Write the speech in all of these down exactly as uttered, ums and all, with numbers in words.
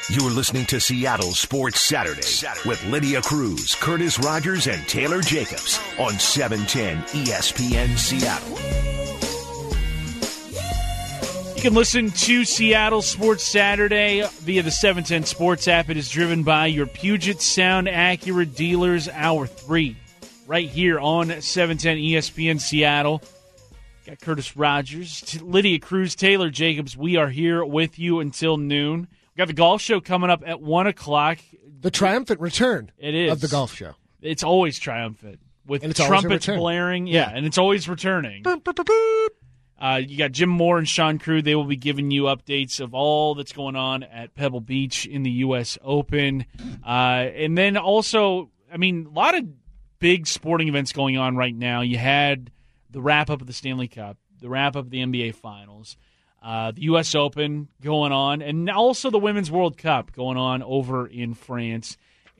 You're listening to Seattle Sports Saturday, Saturday with Lydia Cruz, Curtis Rogers, and Taylor Jacobs on seven ten E S P N Seattle. You can listen to Seattle Sports Saturday via the seven ten Sports app. It is driven by your Puget Sound Acura dealers, Hour three, right here on seven ten E S P N Seattle. Got Curtis Rogers, Lydia Cruz, Taylor Jacobs. We are here with you until noon. We got the golf show coming up at one o'clock. The triumphant return it is. of the golf show. It's always triumphant with and trumpets blaring. Yeah, yeah, and it's always returning. Uh, you got Jim Moore and Sean Crew. They will be giving you updates of all that's going on at Pebble Beach in the U S Open. Uh, and then also, I mean, a lot of big sporting events going on right now. You had the wrap-up of the Stanley Cup, the wrap-up of the N B A Finals, uh, the U S Open going on, and also the Women's World Cup going on over in France.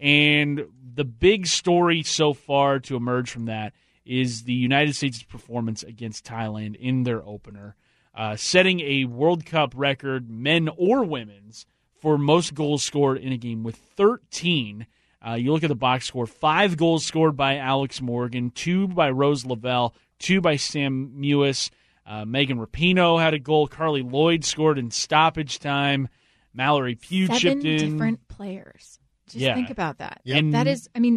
And the big story so far to emerge from that is the United States' performance against Thailand in their opener, uh, setting a World Cup record, men or women's, for most goals scored in a game with thirteen. Uh, you look at the box score, five goals scored by Alex Morgan, two by Rose Lavelle, two by Sam Mewis. Uh, Megan Rapinoe had a goal. Carly Lloyd scored in stoppage time. Mallory Pugh Seven chipped in. different players. Just Yeah. think about that. Yep. And That is, I mean,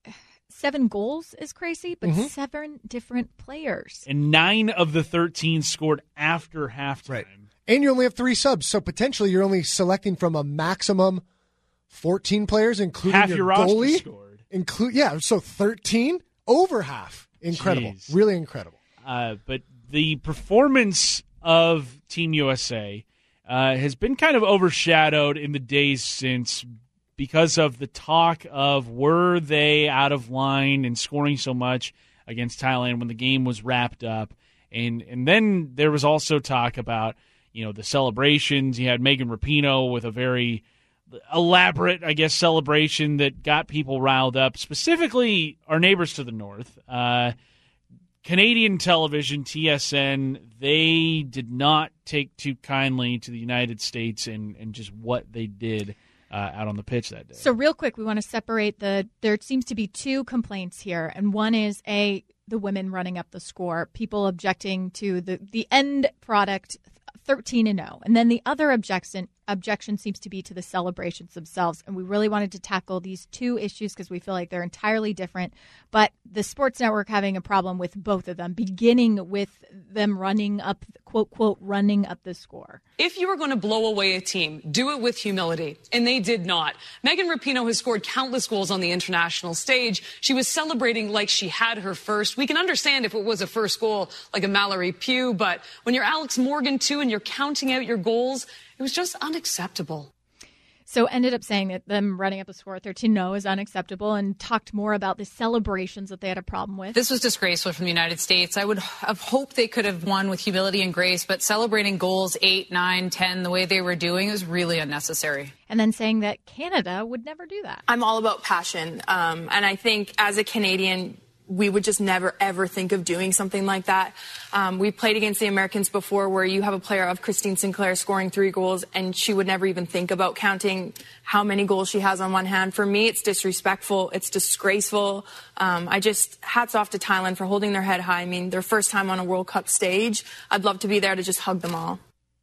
seven goals is crazy, but Mhm. seven different players. And nine of the thirteen scored after halftime. Right. And you only have three subs, so potentially you're only selecting from a maximum fourteen players, including Half your, your roster goalie. scored. Include yeah, so thirteen, over half. Incredible, Jeez. really incredible. Uh, but the performance of Team U S A uh, has been kind of overshadowed in the days since because of the talk of were they out of line and scoring so much against Thailand when the game was wrapped up. And and then there was also talk about, you know, the celebrations. You had Megan Rapinoe with a very elaborate, I guess, celebration that got people riled up, specifically our neighbors to the north. Uh, Canadian television, T S N, they did not take too kindly to the United States and, and just what they did uh, out on the pitch that day. So real quick, we want to separate the, there seems to be two complaints here. And one is, A, the women running up the score, people objecting to the, the end product, thirteen and oh. And then the other objection objection seems to be to the celebrations themselves. And we really wanted to tackle these two issues because we feel like they're entirely different. But the Sports Network having a problem with both of them, beginning with them running up, quote, quote, running up the score. If you were going to blow away a team, do it with humility. And they did not. Megan Rapinoe has scored countless goals on the international stage. She was celebrating like she had her first. We can understand if it was a first goal like a Mallory Pugh, but when you're Alex Morgan, too, and you're counting out your goals, it was just unacceptable. So ended up saying that them running up the score thirteen no is unacceptable and talked more about the celebrations that they had a problem with. This was disgraceful from the United States. I would have hoped they could have won with humility and grace, but celebrating goals eight, nine, ten the way they were doing is really unnecessary. And then saying that Canada would never do that. I'm all about passion. Um, and I think as a Canadian, we would just never, ever think of doing something like that. Um, we played against the Americans before where you have a player of Christine Sinclair scoring three goals and she would never even think about counting how many goals she has on one hand. For me, it's disrespectful. It's disgraceful. Um, I just, hats off to Thailand for holding their head high. I mean, their first time on a World Cup stage. I'd love to be there to just hug them all.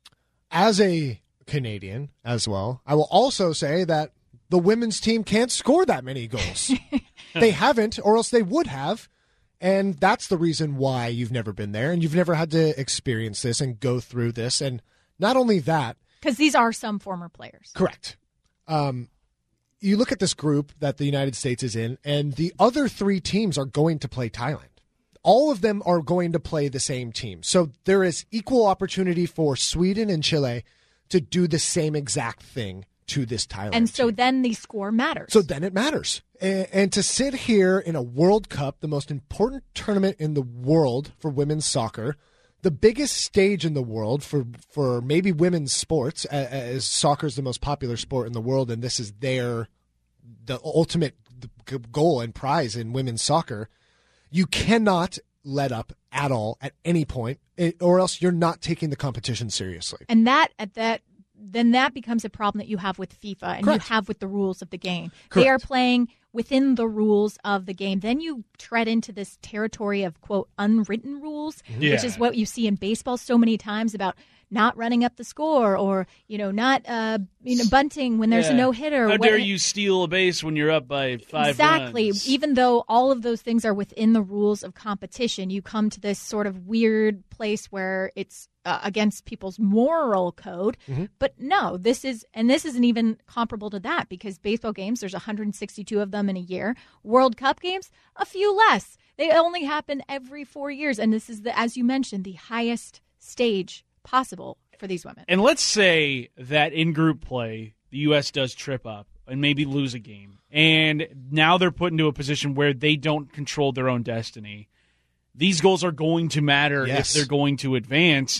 As a Canadian as well, I will also say that the women's team can't score that many goals. They haven't, or else they would have. And that's the reason why you've never been there and you've never had to experience this and go through this. And not only that. Because these are some former players. Correct. Um, you look at this group that the United States is in, and the other three teams are going to play Thailand. All of them are going to play the same team. So there is equal opportunity for Sweden and Chile to do the same exact thing to this Thailand And so team. then the score matters. So then it matters. And, and to sit here in a World Cup, the most important tournament in the world for women's soccer, the biggest stage in the world for, for maybe women's sports, as soccer is the most popular sport in the world, and this is their the ultimate goal and prize in women's soccer, you cannot let up at all at any point, or else you're not taking the competition seriously. And that at that then that becomes a problem that you have with FIFA and Correct. you have with the rules of the game. Correct. They are playing within the rules of the game. Then you tread into this territory of, quote, unwritten rules, Yeah. which is what you see in baseball so many times about not running up the score or, you know, not uh, you know, bunting when there's Yeah. a no-hitter. How What- dare you steal a base when you're up by five Exactly. runs? Even though all of those things are within the rules of competition, you come to this sort of weird place where it's uh, against people's moral code. Mm-hmm. But no, this is, and this isn't even comparable to that because baseball games, there's one hundred sixty-two of them in a year. World Cup games, a few less. They only happen every four years. And this is, the, as you mentioned, the highest stage possible for these women. And let's say that in group play, the U S does trip up and maybe lose a game. And now they're put into a position where they don't control their own destiny. These goals are going to matter Yes. if they're going to advance.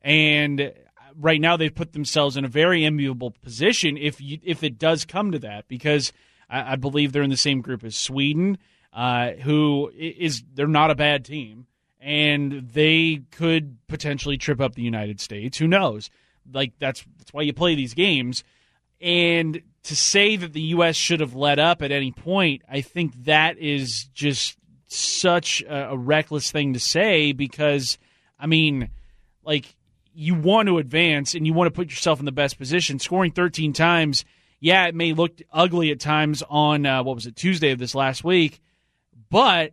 And right now they've put themselves in a very enviable position if you, if it does come to that, because I, I believe they're in the same group as Sweden, uh, who is they're not a bad team. And they could potentially trip up the United States. Who knows? Like, that's that's why you play these games. And to say that the U S should have let up at any point, I think that is just such a, a reckless thing to say because, I mean, like, you want to advance and you want to put yourself in the best position. Scoring thirteen times, yeah, it may look ugly at times on, uh, what was it, Tuesday of this last week, but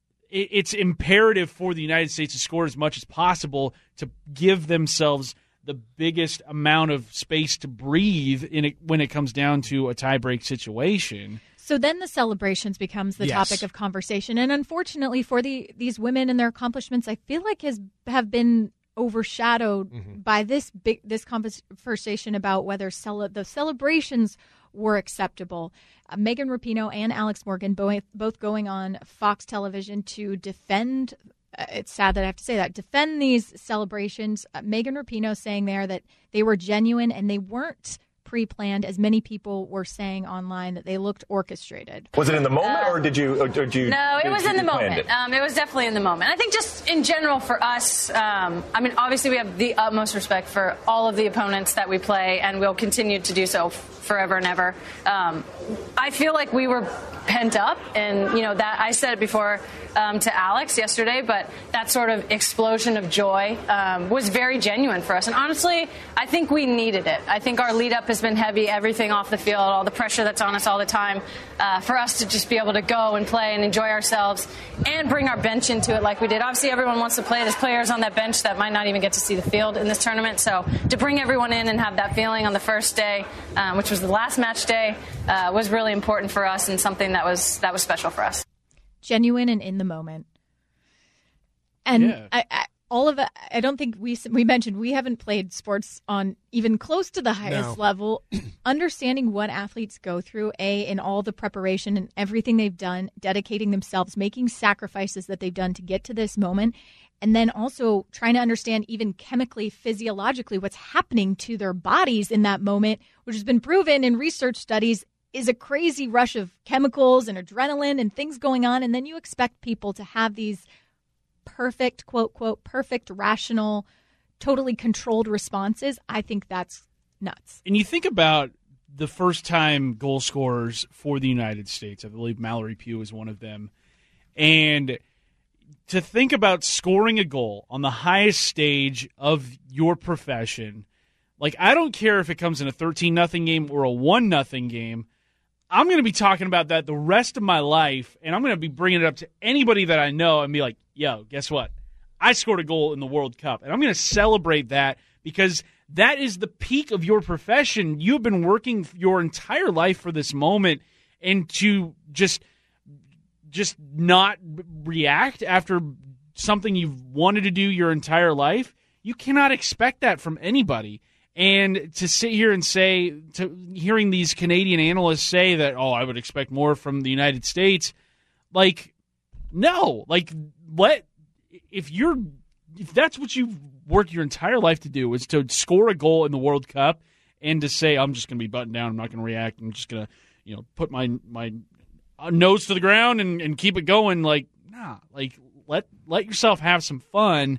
it's imperative for the United States to score as much as possible to give themselves the biggest amount of space to breathe in it when it comes down to a tiebreak situation. So then the celebrations becomes the Yes. topic of conversation. And unfortunately for the these women and their accomplishments, I feel like has have been overshadowed Mm-hmm. by this big this conversation about whether cele- the celebrations were acceptable. Uh, Megan Rapinoe and Alex Morgan both both going on Fox television to defend. Uh, it's sad that I have to say that defend these celebrations. Uh, Megan Rapinoe saying there that they were genuine and they weren't pre-planned, as many people were saying online that they looked orchestrated. Was it in the moment, Uh, or did you? Or did you? No, it did was you in the plan moment. It? Um, it was definitely in the moment. I think just in general for us, um, I mean, obviously we have the utmost respect for all of the opponents that we play, and we'll continue to do so forever and ever. Um, I feel like we were pent up, and you know that I said it before um, to Alex yesterday, but that sort of explosion of joy um, was very genuine for us. And honestly, I think we needed it. I think our lead up has been heavy, everything off the field, all the pressure that's on us all the time. Uh, for us to just be able to go and play and enjoy ourselves and bring our bench into it like we did. Obviously, everyone wants to play. There's players on that bench that might not even get to see the field in this tournament. So to bring everyone in and have that feeling on the first day, um, which was the last match day, uh, was really important for us and something that was that was special for us. Genuine and in the moment. And Yeah. I, I, all of it, I don't think we we mentioned we haven't played sports on even close to the highest No. level. Understanding what athletes go through, A, in all the preparation and everything they've done, dedicating themselves, making sacrifices that they've done to get to this moment, and then also trying to understand even chemically, physiologically, what's happening to their bodies in that moment, which has been proven in research studies is a crazy rush of chemicals and adrenaline and things going on. And then you expect people to have these perfect, quote, quote, perfect, rational, totally controlled responses. I think that's nuts. And you think about the first time goal scorers for the United States. I believe Mallory Pugh is one of them. And to think about scoring a goal on the highest stage of your profession, like, I don't care if it comes in a thirteen nothing game or a one nothing game. I'm going to be talking about that the rest of my life, and I'm going to be bringing it up to anybody that I know and be like, yo, guess what? I scored a goal in the World Cup, and I'm going to celebrate that because that is the peak of your profession. You've been working your entire life for this moment, and to just just not react after something you've wanted to do your entire life, you cannot expect that from anybody. And to sit here and say, to hearing these Canadian analysts say that, oh, I would expect more from the United States, like, no, like, let, if you're, if that's what you've worked your entire life to do, is to score a goal in the World Cup and to say, I'm just going to be buttoned down, I'm not going to react, I'm just going to, you know, put my, my nose to the ground and, and keep it going, like, nah, like, let, let yourself have some fun.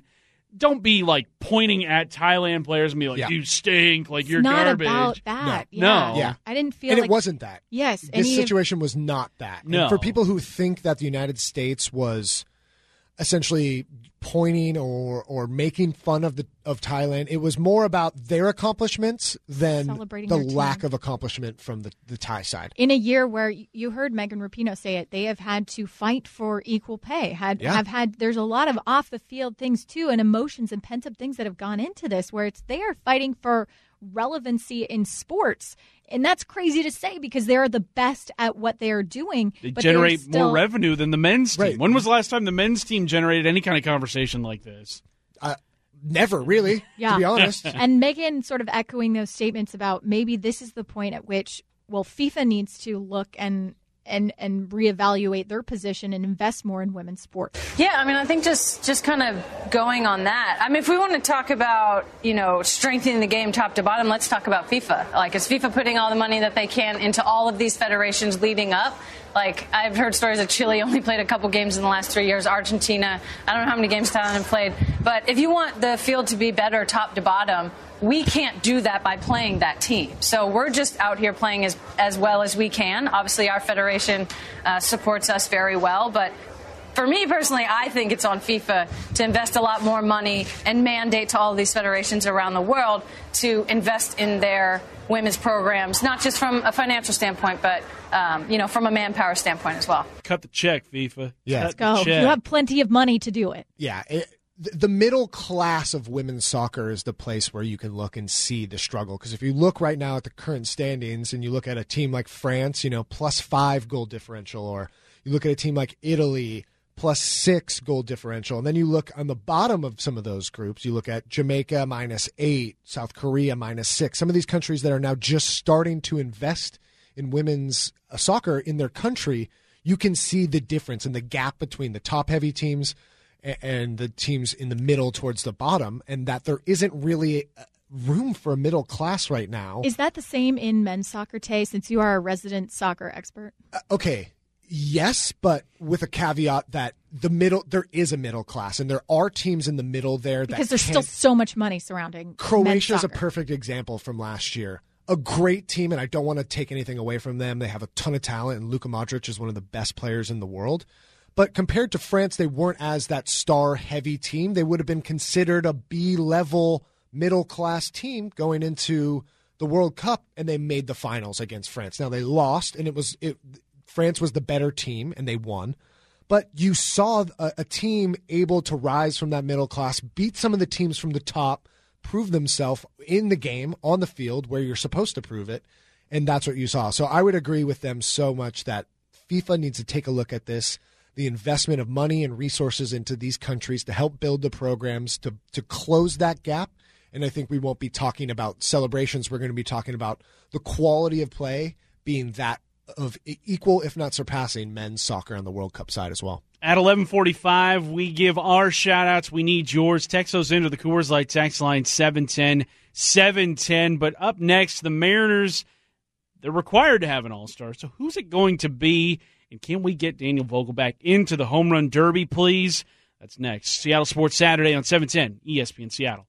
don't be like pointing at Thailand players and be like, Yeah. you stink, like It's you're not garbage. about that. No. Yeah. No. Yeah. I didn't feel and like it wasn't that. Yes, This any of- situation was not that. And No. for people who think that the United States was essentially pointing or or making fun of the of Thailand, it was more about their accomplishments than Celebrating the their team. lack of accomplishment from the, the Thai side. in a year where you heard Megan Rapinoe say it, they have had to fight for equal pay. Had Yeah. have had there's a lot of off the field things too, and emotions and pent up things that have gone into this, where it's they are fighting for relevancy in sports, and that's crazy to say because they are the best at what they are doing. They but they're generate still- more revenue than the men's team. Right. When was the last time the men's team generated any kind of conversation like this? Uh, never really, Yeah. to be honest. And Megan sort of echoing those statements about maybe this is the point at which, well, FIFA needs to look and and and reevaluate their position and invest more in women's sports. Yeah, I mean, I think just just kind of going on that. I mean, if we want to talk about, you know, strengthening the game top to bottom, let's talk about FIFA. Like, is FIFA putting all the money that they can into all of these federations leading up? Like, I've heard stories that Chile only played a couple games in the last three years. Argentina, I don't know how many games Thailand have played. But if you want the field to be better top to bottom, we can't do that by playing that team. So we're just out here playing as, as well as we can. Obviously, our federation uh, supports us very well. But for me personally, I think it's on FIFA to invest a lot more money and mandate to all of these federations around the world to invest in their women's programs, not just from a financial standpoint, but um, you know, from a manpower standpoint as well. Cut the check, FIFA. Yeah. Cut Go. the check. You have plenty of money to do it. Yeah, it, th- the middle class of women's soccer is the place where you can look and see the struggle. Because if you look right now at the current standings and you look at a team like France, you know, plus five goal differential, or you look at a team like Italy, plus six goal differential, and then you look on the bottom of some of those groups, you look at Jamaica minus eight, South Korea minus six, some of these countries that are now just starting to invest in women's uh, soccer in their country, you can see the difference and the gap between the top-heavy teams and the teams in the middle towards the bottom, and that there isn't really room for a middle class right now. Is that the same in men's soccer, Tay, since you are a resident soccer expert? Uh, okay, yes, but with a caveat that the middle, there is a middle class, and there are teams in the middle there that Because there's can't- still so much money surrounding Croatia is a men's soccer. perfect example from last year. A great team, and I don't want to take anything away from them. They have a ton of talent, and Luka Modric is one of the best players in the world. But compared to France, they weren't as that star-heavy team. They would have been considered a B-level middle-class team going into the World Cup, and they made the finals against France. Now, they lost, and it was it, France was the better team, and they won. But you saw a, a team able to rise from that middle class, beat some of the teams from the top, prove themselves in the game, on the field, where you're supposed to prove it, and that's what you saw. So I would agree with them so much that FIFA needs to take a look at this, the investment of money and resources into these countries to help build the programs to, to close that gap. And I think we won't be talking about celebrations. We're going to be talking about the quality of play being that of equal, if not surpassing, men's soccer on the World Cup side as well. At eleven forty-five, we give our shout-outs. We need yours. Text those into the Coors Light text line seven ten seven ten. But up next, the Mariners, they're required to have an all-star. So who's it going to be? And can we get Daniel Vogelbach into the Home Run Derby, please? That's next. Seattle Sports Saturday on seven ten E S P N Seattle.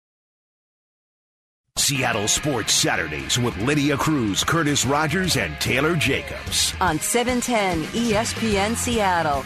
Seattle Sports Saturdays with Lydia Cruz, Curtis Rogers, and Taylor Jacobs. On seven ten E S P N Seattle.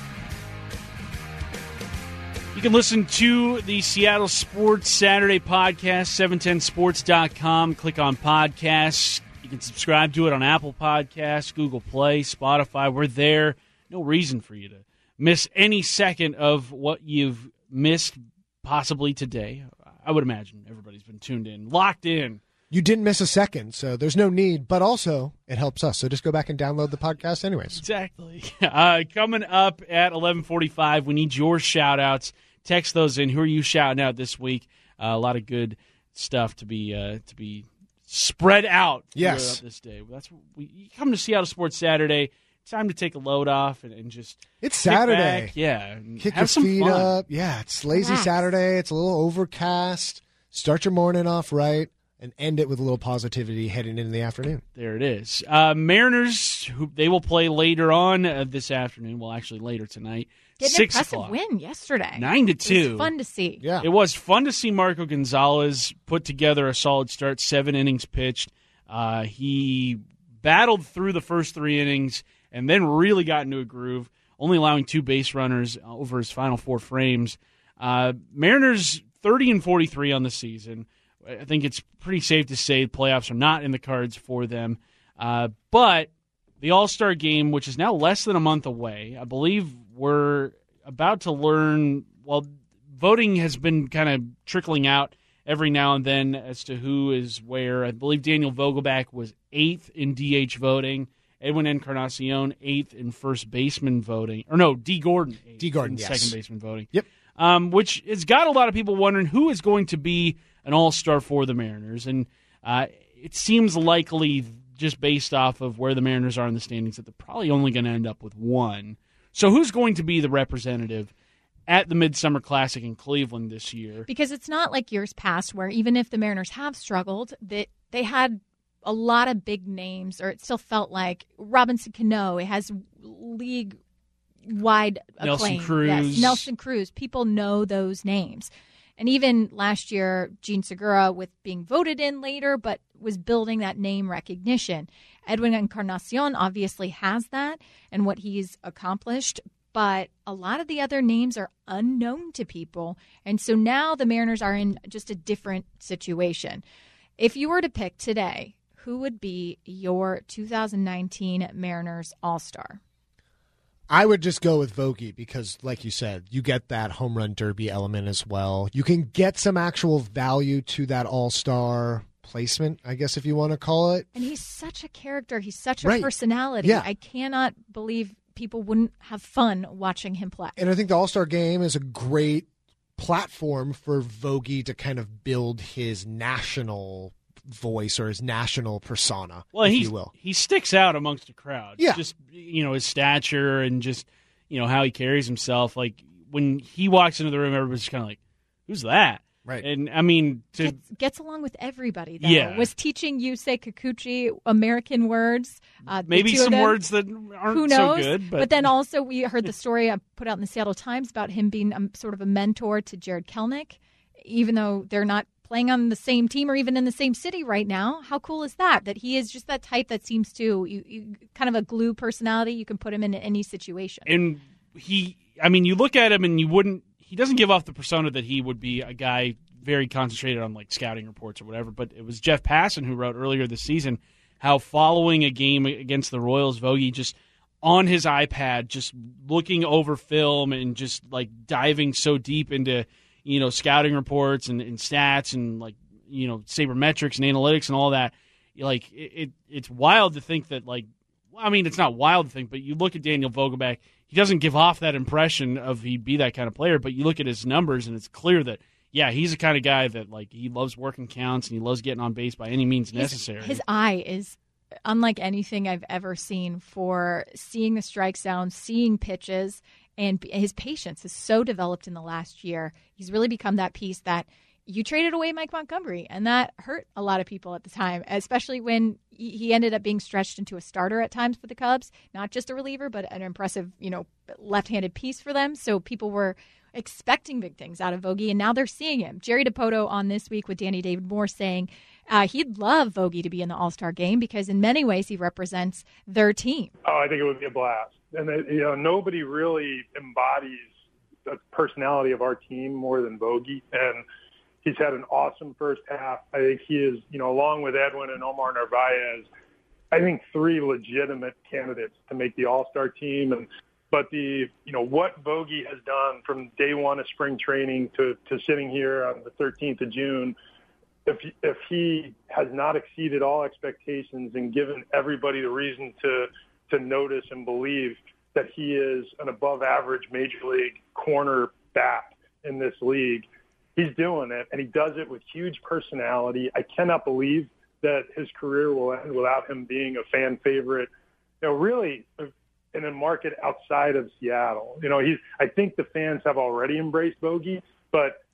You can listen to the Seattle Sports Saturday podcast, seven ten sports dot com. Click on podcasts. You can subscribe to it on Apple Podcasts, Google Play, Spotify. We're there. No reason for you to miss any second of what you've missed possibly today. I would imagine everybody's been tuned in, locked in. You didn't miss a second, so there's no need, but also it helps us. So just go back and download the podcast anyways. Exactly. Uh, coming up at eleven forty-five, we need your shout-outs. Text those in. Who are you shouting out this week? Uh, a lot of good stuff to be uh, to be spread out Yes. throughout this day. That's what we you come to Seattle Sports Saturday. Time to take a load off and, and just It's kick Saturday. back. Yeah, and Kick have your some feet fun. up. Yeah, it's lazy Relax. Saturday. It's a little overcast. Start your morning off right. and end it with a little positivity heading into the afternoon. There it is. Uh, Mariners, who they will play later on uh, this afternoon. Well, actually later tonight. Get an Six impressive o'clock. win yesterday. Nine to two. It was fun to see. Yeah. It was fun to see Marco Gonzalez put together a solid start. Seven innings pitched. Uh, he battled through the first three innings and then really got into a groove, only allowing two base runners over his final four frames. Uh, Mariners thirty and forty-three on the season. I think it's pretty safe to say playoffs are not in the cards for them. Uh, but the All-Star game, which is now less than a month away, I believe we're about to learn, well, voting has been kind of trickling out every now and then as to who is where. I believe Daniel Vogelbach was eighth in D H voting. Edwin Encarnacion, eighth in first baseman voting. Or no, D. Gordon, eighth D. Gordon, in yes. second baseman voting. Yep. Um, which has got a lot of people wondering who is going to be an all-star for the Mariners. And uh, it seems likely, just based off of where the Mariners are in the standings, that they're probably only going to end up with one. So who's going to be the representative at the Midsummer Classic in Cleveland this year? Because it's not like years past where even if the Mariners have struggled, that they had a lot of big names, or it still felt like Robinson Cano. It has league-wide acclaim. Nelson Cruz. Yes, Nelson Cruz. People know those names. And even last year, Gene Segura, with being voted in later, but was building that name recognition. Edwin Encarnacion obviously has that and what he's accomplished, but a lot of the other names are unknown to people. And so now the Mariners are in just a different situation. If you were to pick today, who would be your two thousand nineteen Mariners All-Star? I would just go with Vogie because, like you said, you get that home run derby element as well. You can get some actual value to that all-star placement, I guess, if you want to call it. And he's such a character. He's such a Right. personality. Yeah. I cannot believe people wouldn't have fun watching him play. And I think the all-star game is a great platform for Vogie to kind of build his national voice or his national persona, Well, if he you will. he sticks out amongst the crowd. Yeah. Just, you know, his stature and just, you know, how he carries himself. Like, when he walks into the room, everybody's just kind of like, who's that? Right. And, I mean, to Gets, gets along with everybody, though. Yeah. Was teaching Yusei Kikuchi American words. Uh, the maybe two of some them. words that aren't Who knows? so good. But, But then also we heard the story I put out in the Seattle Times about him being a, sort of a mentor to Jared Kelnick, even though they're not playing on the same team or even in the same city right now. How cool is that? That he is just that type that seems to, you, you kind of a glue personality. You can put him in any situation. and he, I mean, you look at him and you wouldn't, he doesn't give off the persona that he would be a guy very concentrated on, like, scouting reports or whatever. But it was Jeff Passan who wrote earlier this season how following a game against the Royals, Vogie just on his iPad, just looking over film and just, like, diving so deep into, you know, scouting reports and, and stats and, like, you know, sabermetrics and analytics and all that. Like, it, it it's wild to think that, like, I mean, it's not wild to think, but you look at Daniel Vogelbach, he doesn't give off that impression of he'd be that kind of player, but you look at his numbers and it's clear that, yeah, he's the kind of guy that, like, he loves working counts and he loves getting on base by any means His- necessary. His eye is unlike anything I've ever seen for seeing the strike zone, seeing pitches, and his patience is so developed in the last year. He's really become that piece that you traded away Mike Montgomery, and that hurt a lot of people at the time, especially when he ended up being stretched into a starter at times for the Cubs, not just a reliever, but an impressive, you know, left-handed piece for them. So people were expecting big things out of Vogie, and now they're seeing him. Jerry Dipoto on This Week with Danny David Moore saying uh, he'd love Vogie to be in the All-Star game because in many ways he represents their team. Oh, I think it would be a blast. And, it, you know, nobody really embodies the personality of our team more than Vogie. And he's had an awesome first half. I think he is, you know, along with Edwin and Omar Narvaez, I think three legitimate candidates to make the All-Star team. And But the, you know, what Vogie has done from day one of spring training to, to sitting here on the thirteenth of June, if if he has not exceeded all expectations and given everybody the reason to to notice and believe that he is an above average major league corner bat in this league, he's doing it, and he does it with huge personality. I cannot believe that his career will end without him being a fan favorite. You know, really, in a market outside of Seattle. You know, he's, I think the fans have already embraced Vogie, but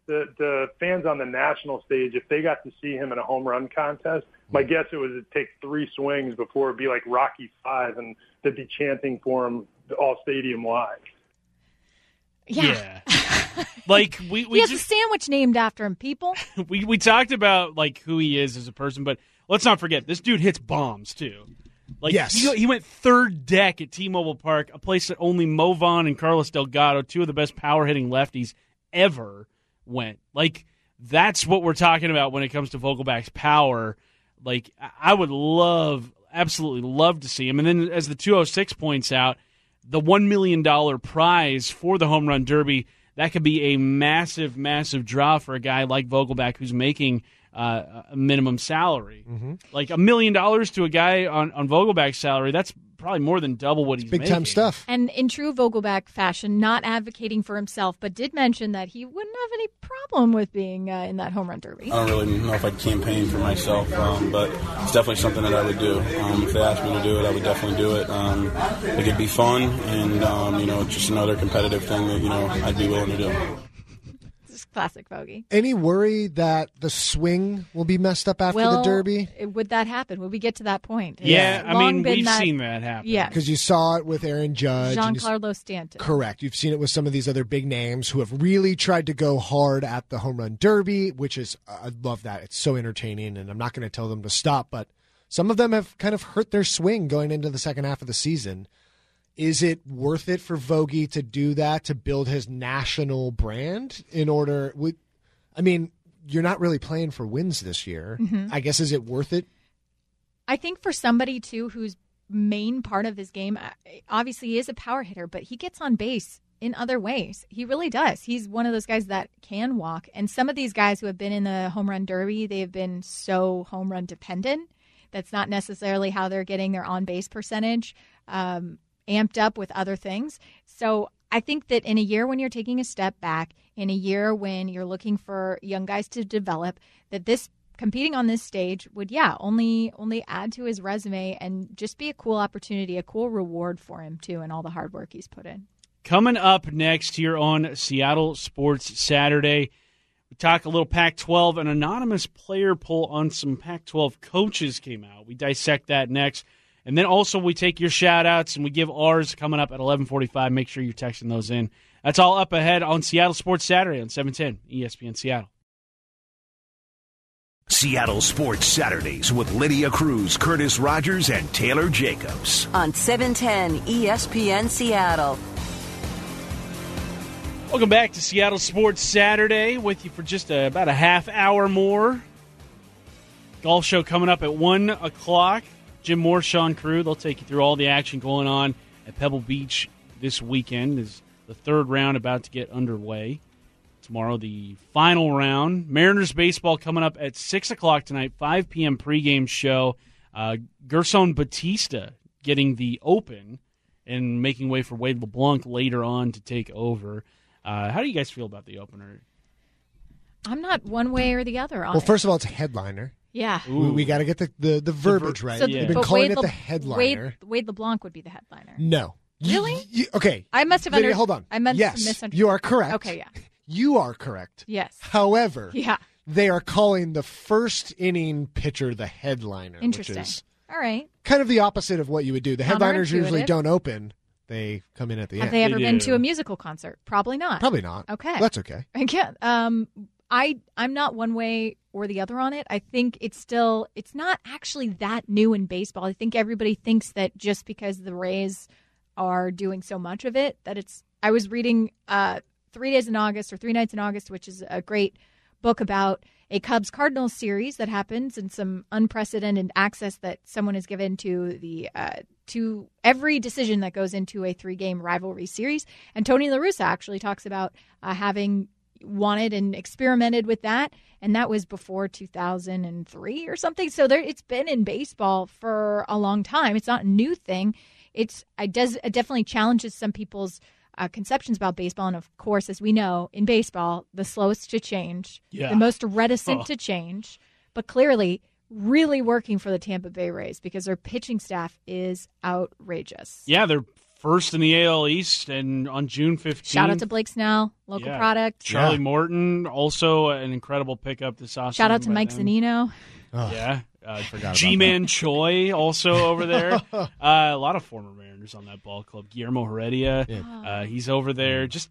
the the fans on the national stage, if they got to see him in a home run contest, my guess it was it'd take three swings before it'd be like Rocky Five, and they'd be chanting for him all stadium wide. Yeah. yeah. Like we, we he has just, a sandwich named after him, people. we we talked about like who he is as a person, but let's not forget this dude hits bombs too. Like yes. he, he went third deck at T-Mobile Park, a place that only Mo Vaughn and Carlos Delgado, two of the best power hitting lefties ever, went. Like that's what we're talking about when it comes to Vogelback's power. Like I would love, absolutely love to see him. And then as the two oh six points out, the one million dollars prize for the Home Run Derby, that could be a massive, massive draw for a guy like Vogelback who's making uh, a minimum salary. Mm-hmm. Like a million dollars to a guy on, on Vogelback's salary, that's probably more than double what he's Big making. time stuff. And in true Vogelback fashion, not advocating for himself, but did mention that he wouldn't have any problem with being uh, in that home run derby. I don't really know if I'd campaign for myself, um, but it's definitely something that I would do. Um, if they asked me to do it, I would definitely do it. Um, it could be fun, and um, you know, just another competitive thing that you know I'd be willing to do. Classic Vogie. Any worry that the swing will be messed up after well, the Derby? Would that happen? Would we get to that point? Yeah, It's I long mean, been we've that, seen that happen. Yeah. Because you saw it with Aaron Judge. and you- Giancarlo Stanton. Correct. You've seen it with some of these other big names who have really tried to go hard at the home run derby, which is, I love that. It's so entertaining, and I'm not going to tell them to stop, but some of them have kind of hurt their swing going into the second half of the season. Is it worth it for Vogie to do that, to build his national brand in order? Would, I mean, you're not really playing for wins this year. Mm-hmm. I guess, is it worth it? I think for somebody, too, whose main part of his game, obviously he is a power hitter, but he gets on base in other ways. He really does. He's one of those guys that can walk. And some of these guys who have been in the home run derby, they have been so home run dependent. That's not necessarily how they're getting their on-base percentage um, amped up with other things. So I think that in a year when you're taking a step back, in a year when you're looking for young guys to develop, that this competing on this stage would, yeah, only only add to his resume and just be a cool opportunity, a cool reward for him, too, and all the hard work he's put in. Coming up next here on Seattle Sports Saturday, we talk a little Pac twelve. An anonymous player poll on some Pac twelve coaches came out. We dissect that next. And then also we take your shout-outs and we give ours coming up at eleven forty-five. Make sure you're texting those in. That's all up ahead on Seattle Sports Saturday on seven ten E S P N Seattle. Seattle Sports Saturdays with Lydia Cruz, Curtis Rogers, and Taylor Jacobs. On seven ten E S P N Seattle. Welcome back to Seattle Sports Saturday with you for just a, about a half hour more. Golf show coming up at one o'clock. Jim Moore, Sean Crew, they'll take you through all the action going on at Pebble Beach this weekend. Is the third round about to get underway. Tomorrow, the final round. Mariners baseball coming up at six o'clock tonight, five p.m. pregame show. Uh, Gerson Batista getting the open and making way for Wade LeBlanc later on to take over. Uh, how do you guys feel about the opener? I'm not one way or the other on Well, it. first of all, it's a headliner. Yeah. We, we got to get the, the, the verbiage ver- right. So, We've yeah. been but calling Wade it Le- the headliner. Wade, Wade LeBlanc would be the headliner. No. Really? Y- y- okay. I must have Lydia, under- hold on. I meant to yes, misunderstand. you are correct. Okay, yeah. You are correct. Yes. However, Yeah. they are calling the first inning pitcher the headliner. Interesting. Which is All right. kind of the opposite of what you would do. The headliners usually Counterintuitive. don't open. They come in at the Have end. they ever They been do. to a musical concert? Probably not. Probably not. Okay. That's okay. I can't. Um, I I'm not one way or the other on it. I think it's still it's not actually that new in baseball. I think everybody thinks that just because the Rays are doing so much of it that it's. I was reading uh, Three Days in August or Three Nights in August, which is a great book about a Cubs Cardinals series that happens and some unprecedented access that someone has given to the uh, to every decision that goes into a three game rivalry series. And Tony La Russa actually talks about uh, having wanted and experimented with that, and that was before two thousand three or something. So there, it's been in baseball for a long time. It's not a new thing. It's it does it definitely challenges some people's uh, conceptions about baseball, and of course, as we know, in baseball, the slowest to change, Yeah. the most reticent Oh. to change, but clearly really working for the Tampa Bay Rays because their pitching staff is outrageous. Yeah, they're first in the A L East, and on June fifteenth. Shout out to Blake Snell, local yeah. product. Charlie Yeah. Morton, also an incredible pickup this offseason. Shout out to by Mike them. Zanino. Oh, Yeah. Uh, forgot G-Man Choi also over there. uh, a lot of former Mariners on that ball club. Guillermo Heredia, Yeah. uh, he's over there. Just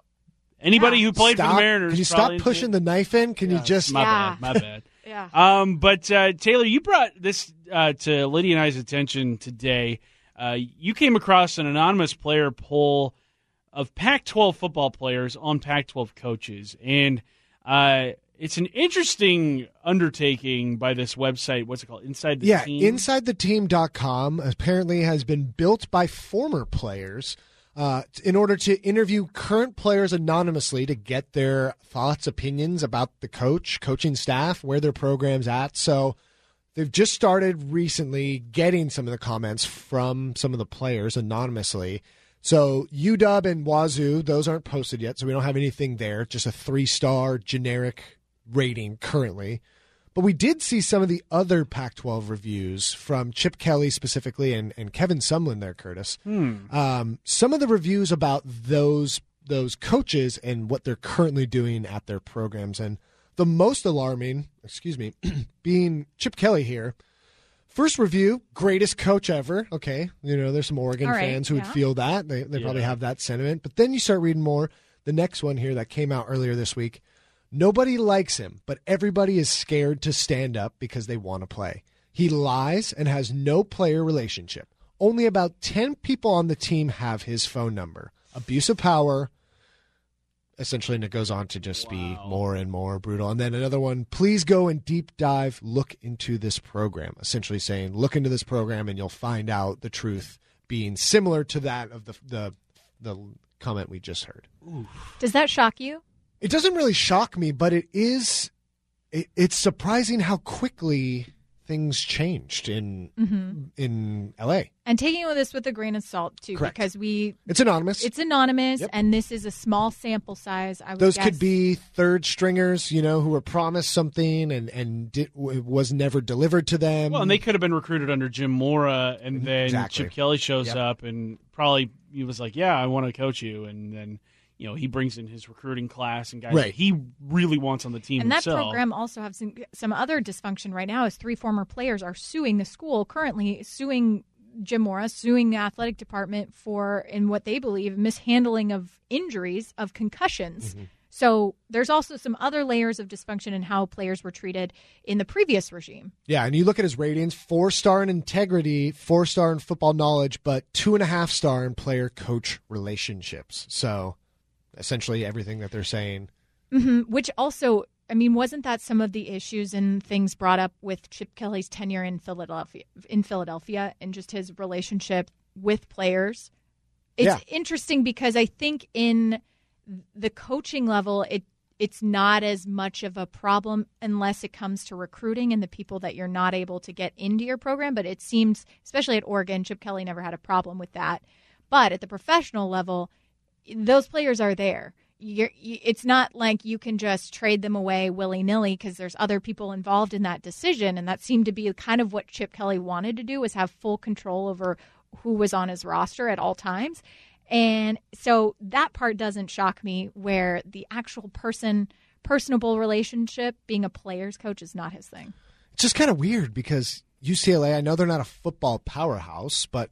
anybody who played Stop. for the Mariners. Can you probably stop pushing the knife in? Can Yeah, you just... My Yeah. bad, my bad. Yeah. Um, but uh, Taylor, you brought this uh, to Lydia and I's attention today. Uh, you came across an anonymous player poll of Pac twelve football players on Pac twelve coaches, and uh, it's an interesting undertaking by this website. What's it called? Inside the yeah, Team? inside the team dot com apparently has been built by former players uh, in order to interview current players anonymously to get their thoughts, opinions about the coach, coaching staff, where their program's at. So they've just started recently getting some of the comments from some of the players anonymously. So U W and Wazoo, those aren't posted yet, so we don't have anything there, just a three-star generic rating currently. But we did see some of the other Pac twelve reviews from Chip Kelly specifically and, and Kevin Sumlin there, Curtis. Hmm. Um, some of the reviews about those those coaches and what they're currently doing at their programs. And the most alarming, excuse me, being Chip Kelly here. First review, greatest coach ever. Okay, you know, there's some Oregon All right, fans who yeah. would feel that. They, they probably Yeah. have that sentiment. But then you start reading more. The next one here that came out earlier this week. Nobody likes him, but everybody is scared to stand up because they want to play. He lies and has no player relationship. Only about ten people on the team have his phone number. Abuse of power. Essentially, and it goes on to just Wow. be more and more brutal. And then another one, please go and deep dive, look into this program. Essentially saying, look into this program and you'll find out the truth, being similar to that of the the, the comment we just heard. Does that shock you? It doesn't really shock me, but it is. It, it's surprising how quickly things changed in Mm-hmm. in L A. And taking this with a grain of salt, too, Correct. because we It's anonymous. it's anonymous, Yep. and this is a small sample size. I would Those guess. could be third stringers, you know, who were promised something and and did, w- was never delivered to them. Well, and they could have been recruited under Jim Mora, and then Exactly. Chip Kelly shows Yep. up and probably he was like, yeah, I want to coach you. And then, you know, he brings in his recruiting class and guys Right. that he really wants on the team And that himself. program also has some, some other dysfunction right now. Is three former players are suing the school currently, suing Jim Mora, suing the athletic department for, in what they believe, mishandling of injuries, of concussions. Mm-hmm. So there's also some other layers of dysfunction in how players were treated in the previous regime. Yeah, and you look at his ratings: four star in integrity, four star in football knowledge, but two and a half star in player coach relationships. So essentially, everything that they're saying. hmm Which also, I mean, wasn't that some of the issues and things brought up with Chip Kelly's tenure in Philadelphia, in Philadelphia, and just his relationship with players? It's Yeah. interesting because I think in the coaching level, it it's not as much of a problem unless it comes to recruiting and the people that you're not able to get into your program. But it seems, especially at Oregon, Chip Kelly never had a problem with that. But at the professional level, those players are there. You're, you, it's not like you can just trade them away willy-nilly because there's other people involved in that decision. And that seemed to be kind of what Chip Kelly wanted to do, was have full control over who was on his roster at all times. And so that part doesn't shock me, where the actual person, personable relationship, being a player's coach is not his thing. It's just kind of weird because U C L A, I know they're not a football powerhouse, but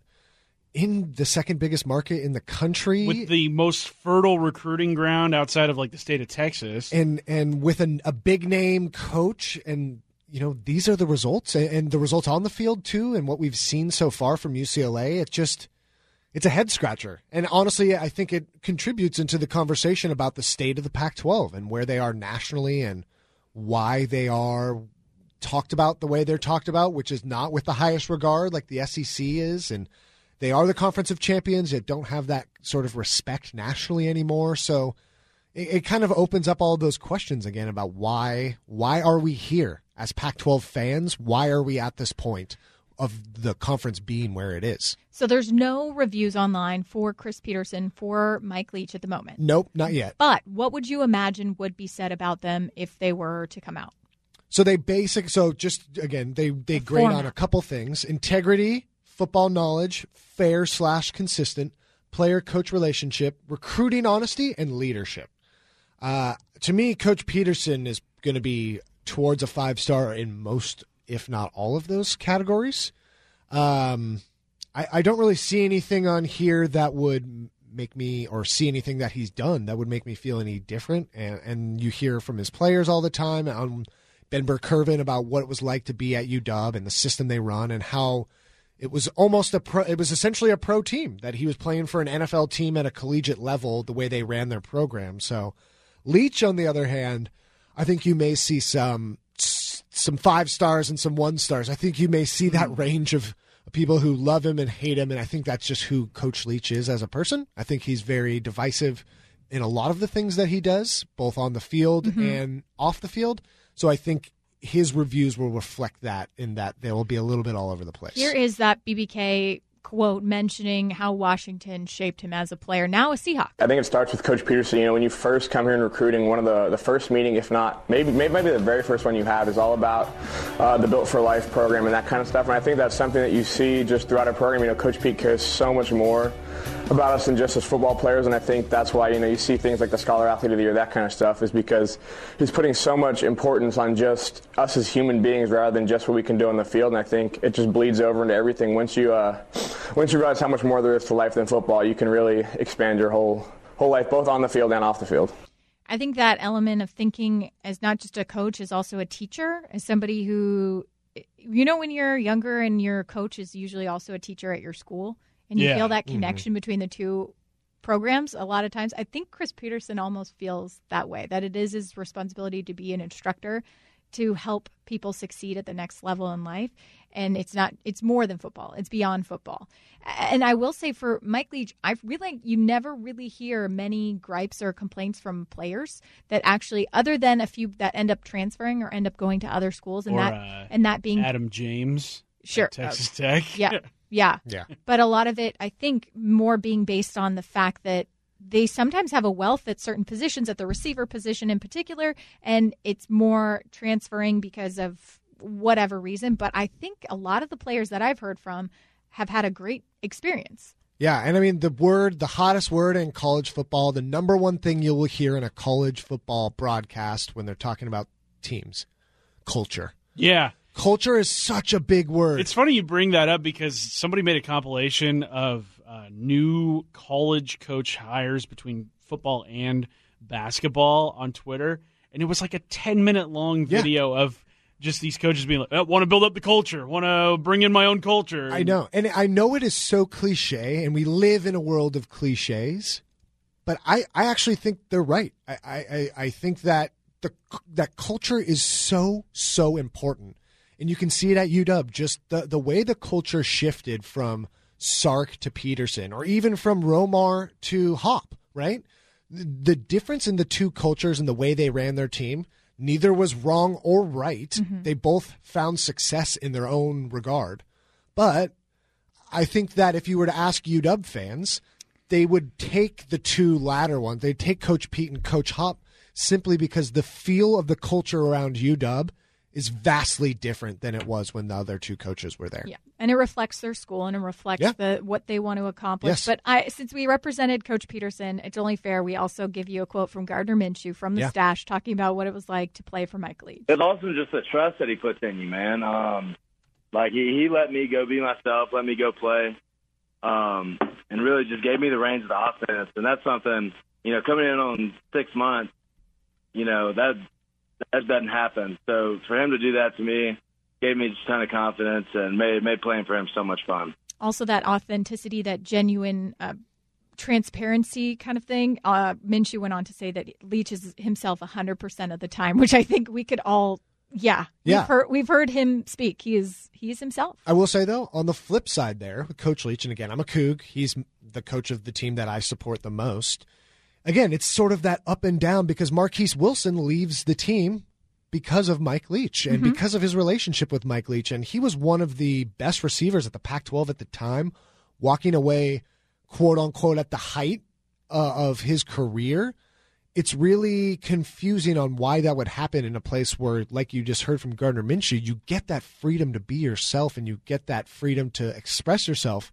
in the second biggest market in the country, With the most fertile recruiting ground outside of like the state of Texas. and and with an, a big name coach, and you know these are the results, and, and the results on the field too, and what we've seen so far from U C L A. It's just it's a head scratcher, and honestly, I think it contributes into the conversation about the state of the Pac twelve and where they are nationally and why they are talked about the way they're talked about, which is not with the highest regard like the S E C is, and they are the Conference of Champions, yet don't have that sort of respect nationally anymore. So it, it kind of opens up all of those questions again about why why are we here as Pac twelve fans? Why are we at this point of the conference being where it is? So there's no reviews online for Chris Peterson, for Mike Leach at the moment. Nope, not yet. But what would you imagine would be said about them if they were to come out? So they basic. So just again, they they grade format. on a couple things: integrity, football knowledge, fair slash consistent, player-coach relationship, recruiting honesty, and leadership. Uh, to me, Coach Peterson is going to be towards a five-star in most, if not all of those categories. Um, I, I don't really see anything on here that would make me, or see anything that he's done that would make me feel any different. And, and you hear from his players all the time on Ben Burr-Kirven about what it was like to be at U W and the system they run and how it was almost a pro, it was essentially a pro team, that he was playing for an N F L team at a collegiate level, the way they ran their program. So Leach, on the other hand, I think you may see some some five stars and some one stars. I think you may see that range of people who love him and hate him, and I think that's just who Coach Leach is as a person. I think he's very divisive in a lot of the things that he does, both on the field mm-hmm. and off the field. So I think his reviews will reflect that, in that they will be a little bit all over the place. Here is that B B K quote mentioning how Washington shaped him as a player, now a Seahawk. I think it starts with Coach Peterson. You know, when you first come here in recruiting, one of the, the first meeting, if not, maybe, maybe maybe the very first one you have is all about uh, the Built for Life program and that kind of stuff. And I think that's something that you see just throughout our program. You know, Coach Pete cares so much more about us than just as football players, and I think that's why, you know, you see things like the Scholar Athlete of the Year, that kind of stuff, is because he's putting so much importance on just us as human beings rather than just what we can do on the field. And I think it just bleeds over into everything. Once you uh, once you realize how much more there is to life than football, you can really expand your whole whole life, both on the field and off the field. I think that element of thinking as not just a coach, as also a teacher, as somebody who, you know, when you're younger and your coach is usually also a teacher at your school, and you yeah. feel that connection mm-hmm. between the two programs a lot of times. I think Chris Peterson almost feels that way, that it is his responsibility to be an instructor to help people succeed at the next level in life. And it's not, it's more than football. It's beyond football. And I will say for Mike Leach, I really, you never really hear many gripes or complaints from players that actually, other than a few that end up transferring or end up going to other schools, and or, that, uh, and that being Adam James. Sure. At Texas Tech. Yeah. Yeah. Yeah. But a lot of it, I think, more being based on the fact that they sometimes have a wealth at certain positions, at the receiver position in particular, and it's more transferring because of whatever reason. But I think a lot of the players that I've heard from have had a great experience. Yeah, and I mean, the word, the hottest word in college football, the number one thing you will hear in a college football broadcast when they're talking about teams, culture. Yeah. Culture is such a big word. It's funny you bring that up because somebody made a compilation of uh, new college coach hires between football and basketball on Twitter, and it was like a ten-minute long video yeah. of just these coaches being like, oh, want to build up the culture, want to bring in my own culture. I know, and I know it is so cliche, and we live in a world of cliches, but I, I actually think they're right. I, I, I think that the that culture is so, so important. And you can see it at U W, just the, the way the culture shifted from Sark to Peterson, or even from Romar to Hop, right? The, the difference in the two cultures and the way they ran their team, neither was wrong or right. Mm-hmm. They both found success in their own regard. But I think that if you were to ask U W fans, they would take the two latter ones. They'd take Coach Pete and Coach Hop simply because the feel of the culture around U W is vastly different than it was when the other two coaches were there. Yeah, and it reflects their school and it reflects yeah. the what they want to accomplish. Yes. But I, since we represented Coach Peterson, it's only fair we also give you a quote from Gardner Minshew from the yeah. stash talking about what it was like to play for Mike Leach. It's also just the trust that he puts in you, man. Um, like he, he let me go be myself, let me go play, um, and really just gave me the reins of the offense. And that's something, you know, coming in on six months, you know, that – that doesn't happen. So for him to do that to me gave me just a ton of confidence and made made playing for him so much fun. Also that authenticity, that genuine uh, transparency kind of thing. Uh, Minshew went on to say that Leach is himself one hundred percent of the time, which I think we could all, yeah. yeah. We've heard, we've heard him speak. He is he is himself. I will say, though, on the flip side there, with Coach Leach, and again, I'm a Coug. He's the coach of the team that I support the most. Again, it's sort of that up and down because Marquise Wilson leaves the team because of Mike Leach and mm-hmm. because of his relationship with Mike Leach. And he was one of the best receivers at the Pac twelve at the time, walking away, quote unquote, at the height uh, of his career. It's really confusing on why that would happen in a place where, like you just heard from Gardner Minshew, you get that freedom to be yourself and you get that freedom to express yourself.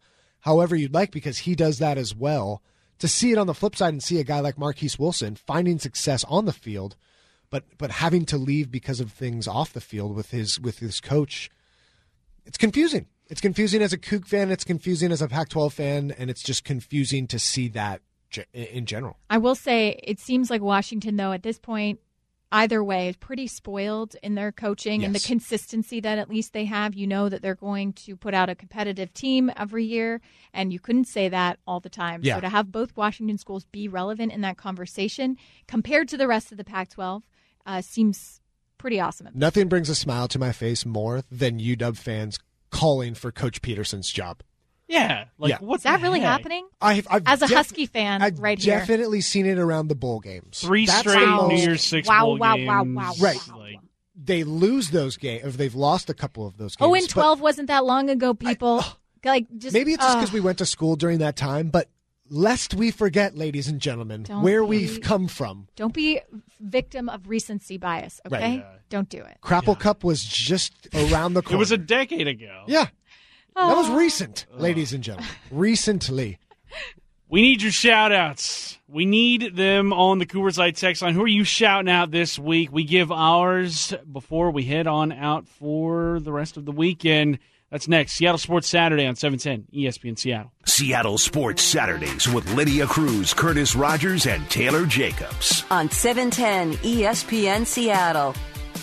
however you'd like, because he does that as well. To see it on the flip side and see a guy like Marquise Wilson finding success on the field, but but having to leave because of things off the field with his with his coach, it's confusing. It's confusing as a Cougar fan. It's confusing as a Pac twelve fan, and it's just confusing to see that in general. I will say it seems like Washington, though, at this point, either way, is pretty spoiled in their coaching yes. and the consistency that at least they have. You know that they're going to put out a competitive team every year, and you couldn't say that all the time. Yeah. So to have both Washington schools be relevant in that conversation compared to the rest of the Pac twelve uh, seems pretty awesome. Nothing brings a smile to my face more than U W fans calling for Coach Peterson's job. Yeah. Like, yeah. what's Is that really heck? happening? I've, I've As a def- Husky fan, I've right here. I've definitely seen it around the bowl games. Three That's straight the most- New Year's Six wow, bowl wow, games. wow, wow, Right. wow. Like, They lose those games, or they've lost a couple of those games. Oh, and but twelve wasn't that long ago, people. I, like just maybe it's just uh, because we went to school during that time, but lest we forget, ladies and gentlemen, Don't where be- we've come from. Don't be victim of recency bias, okay? Right. Yeah. Don't do it. Crapple Yeah. Cup was just around the corner. it was a decade ago. yeah. That was Oh. recent, ladies and gentlemen. Recently. We need your shout-outs. We need them on the Coors Light text line. Who are you shouting out this week? We give ours before we head on out for the rest of the weekend. That's next. Seattle Sports Saturday on seven ten E S P N Seattle. Seattle Sports Saturdays with Lydia Cruz, Curtis Rogers, and Taylor Jacobs. On seven ten E S P N Seattle.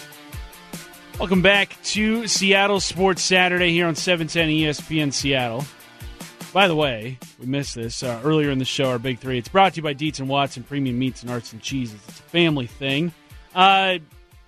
Welcome back to Seattle Sports Saturday here on seven ten E S P N Seattle. By the way, we missed this uh, earlier in the show, our Big Three. It's brought to you by Dietz and Watson Premium Meats and Arts and Cheeses. It's a family thing. Uh,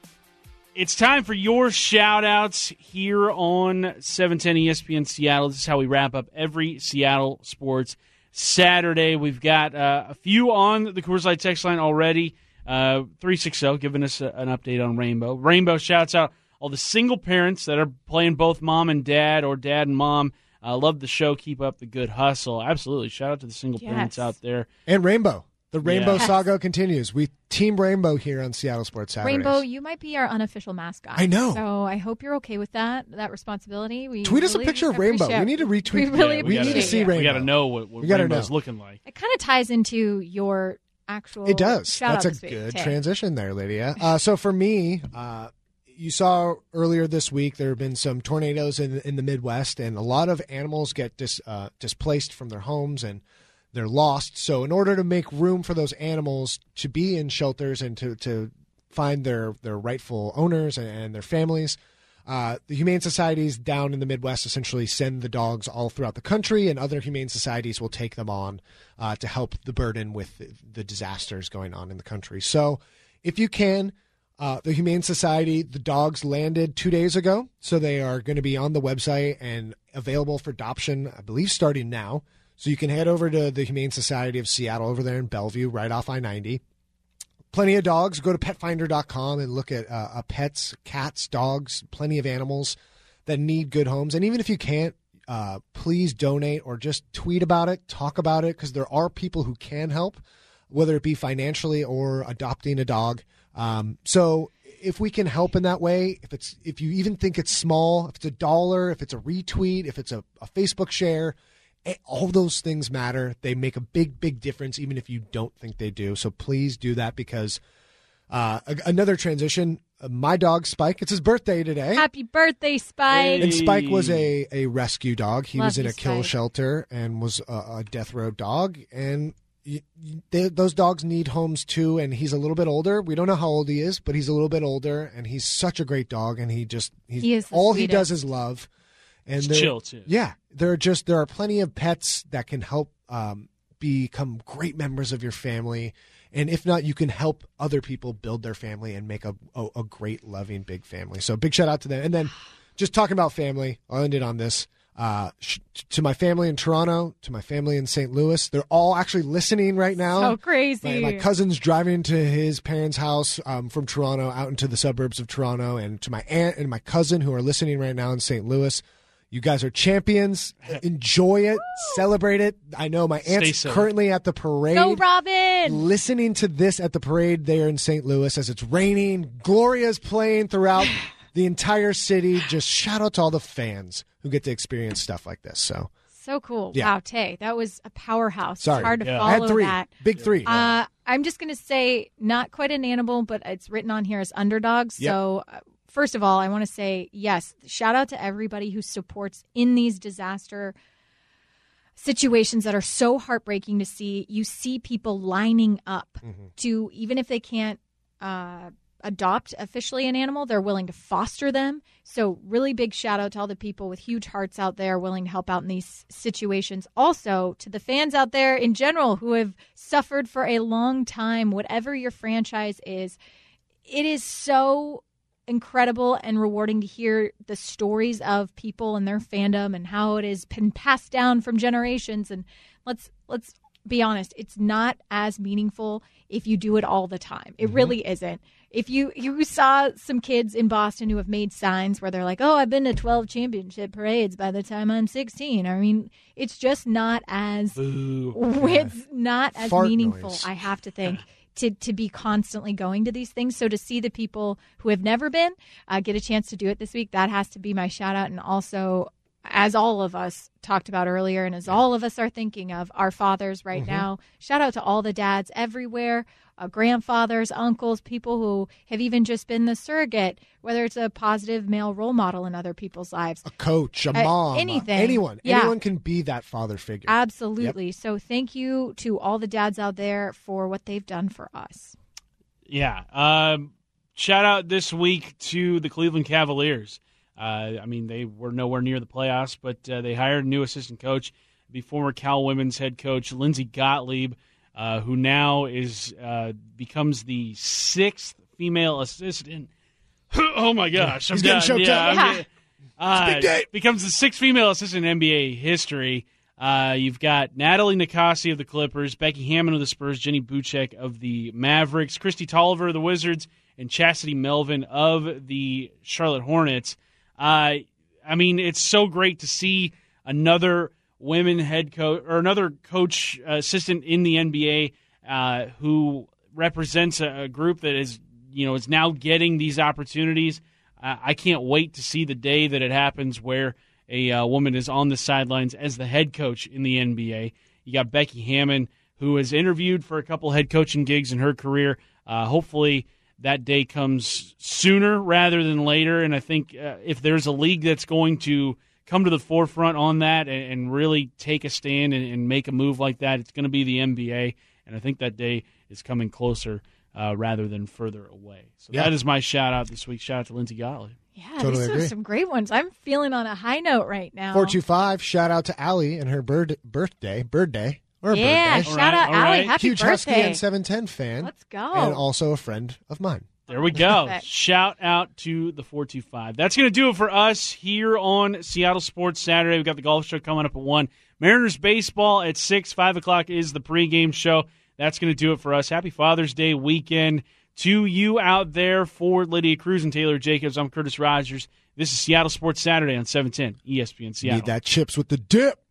it's time for your shout-outs here on seven ten E S P N Seattle. This is how we wrap up every Seattle Sports Saturday. We've got uh, a few on the Coors Light text line already. Uh, three six zero giving us a, an update on Rainbow. Rainbow shouts out all the single parents that are playing both mom and dad or dad and mom. Uh, love the show. Keep up the good hustle. Absolutely. Shout out to the single Yes. parents out there. And Rainbow. The Rainbow Yes. saga continues. We team Rainbow here on Seattle Sports Saturdays. Rainbow, you might be our unofficial mascot. I know. So I hope you're okay with that, that responsibility. We Tweet us a really picture of Rainbow. appreciate- We need to retweet. We really Yeah, we gotta- need to see appreciate it. Rainbow. We got to know what, what We gotta Rainbow's know. looking like. It kind of ties into your actual It does. shout That's out a this week, good Tay. transition there, Lydia. Uh, so for me, uh, you saw earlier this week there have been some tornadoes in in the Midwest, and a lot of animals get dis, uh, displaced from their homes and they're lost. So in order to make room for those animals to be in shelters and to, to find their, their rightful owners and, and their families, uh, the humane societies down in the Midwest essentially send the dogs all throughout the country, and other humane societies will take them on uh, to help the burden with the, the disasters going on in the country. So if you can, uh, the Humane Society, the dogs landed two days ago, so they are going to be on the website and available for adoption, I believe, starting now. So you can head over to the Humane Society of Seattle over there in Bellevue, right off I ninety. Plenty of dogs. Go to pet finder dot com and look at uh, uh, pets, cats, dogs, plenty of animals that need good homes. And even if you can't, uh, please donate or just tweet about it, talk about it, because there are people who can help, whether it be financially or adopting a dog. Um, so if we can help in that way, if it's if you even think it's small, if it's a dollar, if it's a retweet, if it's a, a Facebook share, all those things matter. They make a big, big difference, even if you don't think they do. So please do that, because uh, a- another transition, uh, my dog Spike, it's his birthday today. Happy birthday, Spike. And Spike was a, a rescue dog. He Love was in you, a kill Spike. shelter and was a, a death row dog. And y y- they, those dogs need homes too. And he's a little bit older. We don't know how old he is, but he's a little bit older. And he's such a great dog. And he just, he's, He is the all he sweetest. does is love. And He's there- chill, too. Yeah. There are just, there are plenty of pets that can help um, become great members of your family. And if not, you can help other people build their family and make a, a, a great, loving, big family. So big shout out to them. And then just talking about family, I'll end it on this. Uh, sh- to my family in Toronto, to my family in Saint Louis, they're all actually listening right now. So crazy. My, my cousin's driving to his parents' house um, from Toronto out into the suburbs of Toronto. And to my aunt and my cousin who are listening right now in Saint Louis, you guys are champions. Enjoy it. Celebrate it. I know my Stay aunt's safe. currently at the parade. Go, Robin. Listening to this at the parade there in Saint Louis as it's raining. Gloria's playing throughout the entire city. Just shout out to all the fans who get to experience stuff like this. So So cool. Yeah. Wow, Tay, that was a powerhouse. Sorry. It's hard to Yeah. follow I had three. that. Big three. Uh, I'm just going to say not quite an animal, but it's written on here as underdogs. Yep. So uh, first of all, I want to say, yes, shout out to everybody who supports in these disaster situations that are so heartbreaking to see. You see people lining up Mm-hmm. to, even if they can't uh, adopt officially an animal, they're willing to foster them. So really big shout out to all the people with huge hearts out there willing to help out in these situations. Also to the fans out there in general who have suffered for a long time, whatever your franchise is. It is so incredible and rewarding to hear the stories of people and their fandom and how it has been passed down from generations. And let's let's be honest, it's not as meaningful if you do it all the time. It mm-hmm. really isn't. If you you saw some kids in Boston who have made signs where they're like, oh, I've been to twelve championship parades by the time I'm sixteen. I mean, it's just not as Boo. It's not as Fart meaningful, noise. I have to think. To, to be constantly going to these things. So to see the people who have never been uh, get a chance to do it this week, that has to be my shout out. And also, as all of us talked about earlier, and as all of us are thinking of our fathers right Mm-hmm. now, shout out to all the dads everywhere, uh, grandfathers, uncles, people who have even just been the surrogate, whether it's a positive male role model in other people's lives. A coach, a Uh, mom, anything. anyone. Yeah. Anyone can be that father figure. Absolutely. Yep. So thank you to all the dads out there for what they've done for us. Yeah. Um, shout out this week to the Cleveland Cavaliers. Uh, I mean, they were nowhere near the playoffs, but uh, they hired a new assistant coach, the former Cal women's head coach, Lindsey Gottlieb, uh, who now is uh, becomes the sixth female assistant. Oh, my gosh. I'm He's getting done. choked yeah, up. I'm Yeah. getting- uh, It's a big day. becomes the sixth female assistant in N B A history. Uh, you've got Natalie Nikasi of the Clippers, Becky Hammond of the Spurs, Jenny Bouchek of the Mavericks, Christy Tolliver of the Wizards, and Chastity Melvin of the Charlotte Hornets. Uh, I mean, it's so great to see another women head coach or another coach uh, assistant in the N B A uh, who represents a, a group that is, you know, is now getting these opportunities. Uh, I can't wait to see the day that it happens where a uh, woman is on the sidelines as the head coach in the N B A. You got Becky Hammond, who has interviewed for a couple head coaching gigs in her career. Uh, hopefully that day comes sooner rather than later. And I think uh, if there's a league that's going to come to the forefront on that and, and really take a stand and, and make a move like that, it's going to be the N B A. And I think that day is coming closer uh, rather than further away. So Yeah. that is my shout-out this week. Shout-out to Lindsey Gottlieb. Yeah, Totally these agree. are some great ones. I'm feeling on a high note right now. four two five, shout out to Allie and her bird, birthday. Birthday. Or Yeah, birthday. shout All right, out all Allie. right. Happy Huge Husky birthday. and seven ten fan. Let's go. And also a friend of mine. There we go. Perfect. Shout out to the four two five. That's going to do it for us here on Seattle Sports Saturday. We've got the golf show coming up at one. Mariners baseball at six. five o'clock is the pregame show. That's going to do it for us. Happy Father's Day weekend to you out there. For Lydia Cruz and Taylor Jacobs, I'm Curtis Rogers. This is Seattle Sports Saturday on seven ten E S P N Seattle. Need that chips with the dip.